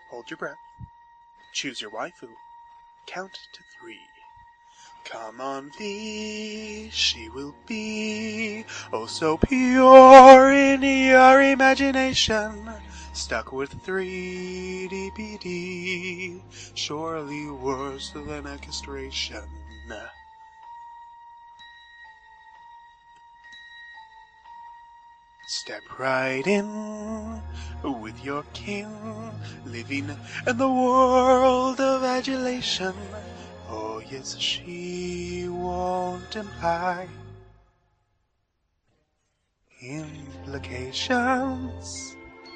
Hold your breath. Choose your waifu. Count to 3. Come on, V, she will be oh so pure in your imagination. Stuck with 3D, surely worse than a castration. Step right in with your king, living in the world of adulation. Oh yes, she won't imply implications.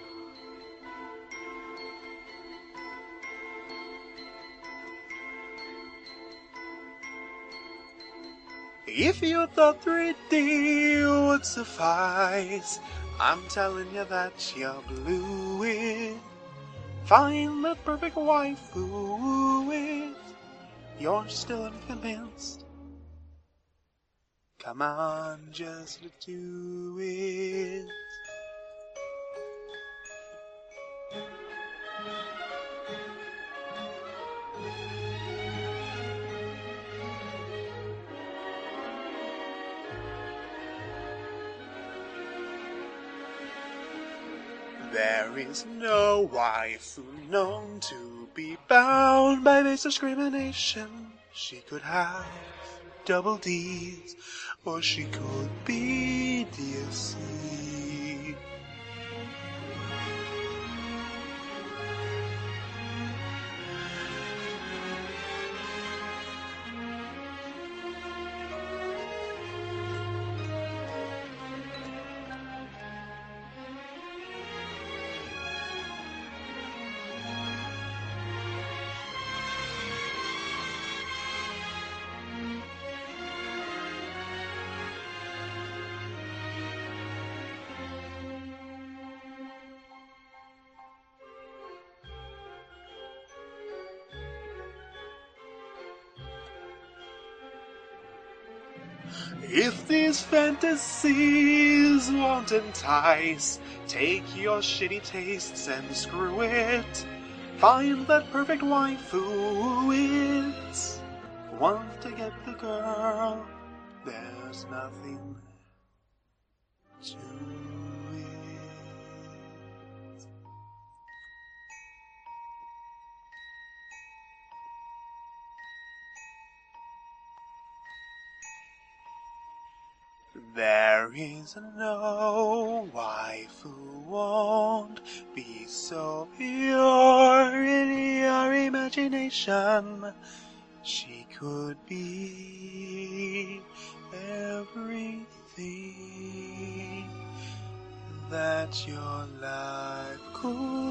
If you thought 3D would suffice, I'm telling you that you blew it. Find the perfect waifu if you're still unconvinced. Come on, just do it. There is no waifu known to be bound by base discrimination. She could have double D's, or she could be DSC. If these fantasies won't entice, take your shitty tastes and screw it. Find that perfect waifu it's want to get the girl. There's nothing to it. There is no waifu won't be so pure in your imagination. She could be everything that your life could